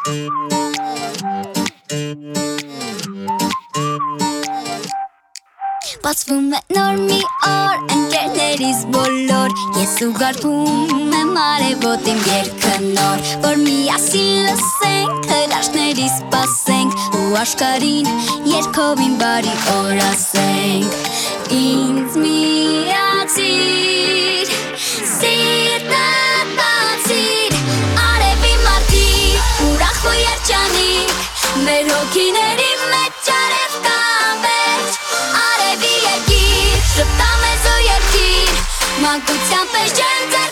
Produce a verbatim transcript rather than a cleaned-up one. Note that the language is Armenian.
Բացվում է նոր մի օր, ընկերներիս բոլոր Ես ուղարկում եմ արևոտ իմ երգը նոր Որ միասին լսենք, հրաշքների սպասենք Ու աշխարհին երգովին բարի օր ասենք Ինձ միացիր, սիրտդ բացիր Արևի մարտիր, ուրախ ու երջանիկ Մեր հոգիների մեջ արև կա վերջ Արևի երկիր, շպտա մեզ ու երկիր Մանկության պես ջերմ